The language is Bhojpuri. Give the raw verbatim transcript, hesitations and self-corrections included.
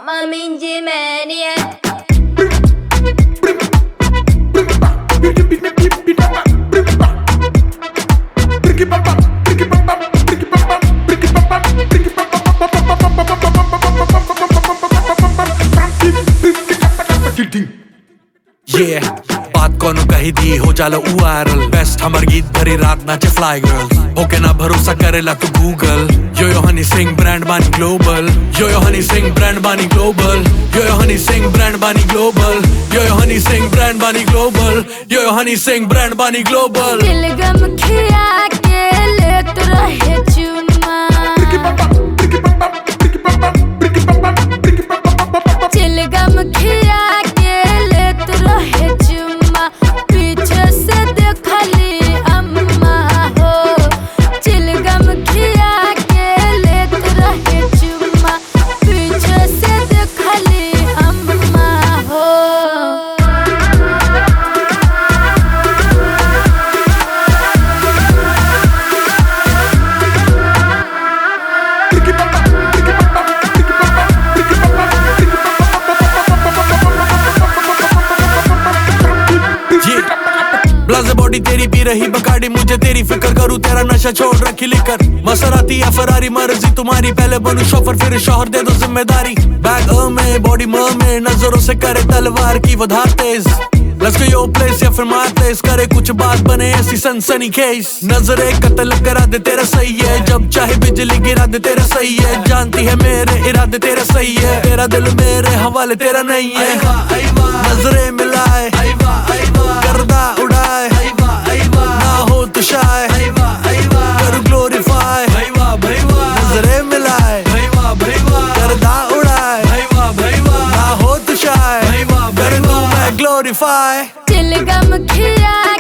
Mama minji maniac. Yeah, बात कोनो कही दी हो जाला उ वायरल बेस्ट हमार गीत भरी रात नाचे फ्लाई गर्ल्स होके ना भरोसा करेला तू Google yo yo Honey Singh brand बानी global yo yo Honey Singh brand बानी global yo yo Honey Singh brand बानी global yo yo Honey Singh brand बानी global yo yo Honey Singh brand बानी ग्लोबल दिलगम खिया के लेत रहे चुम्मा दिलगम खिया के लेत रहे चुम्मा पीछे से देखली अम्मा हो दिलगम खिया के लेत रहे चुम्मा पीछे से देखली अम्मा हो ब्लाज़ बॉडी तेरी पी रही बकाडी मुझे तेरी फिक्र करूँ तेरा नशा छोड़ रखी लिकर मसराती या फरारी मर्जी तुम्हारी पहले बनूं शोफर फिर शौहर दे दो जिम्मेदारी बैग अ में बॉडी म में नजरों से करे तलवार की वो धार तेज Let's go your place या फिर my place करे कुछ बात बने ऐसी सनसनी केस नजरे कत्ल करा दे तेरा सही है जब चाहे बिजली गिरा दे तेरा सही है जानती है मेरे इरादे तेरा सही है तेरा दिल मेरे हवाले तेरा नहीं है नजरे मिलाए गर्दा उड़ाए ना हो तो शाय कर ग्लोरीफाई नजरे मिलाए गर्दा उड़ाए ना हो तो शाय कर दूं मैं ग्लोरीफाई दिलगम खिया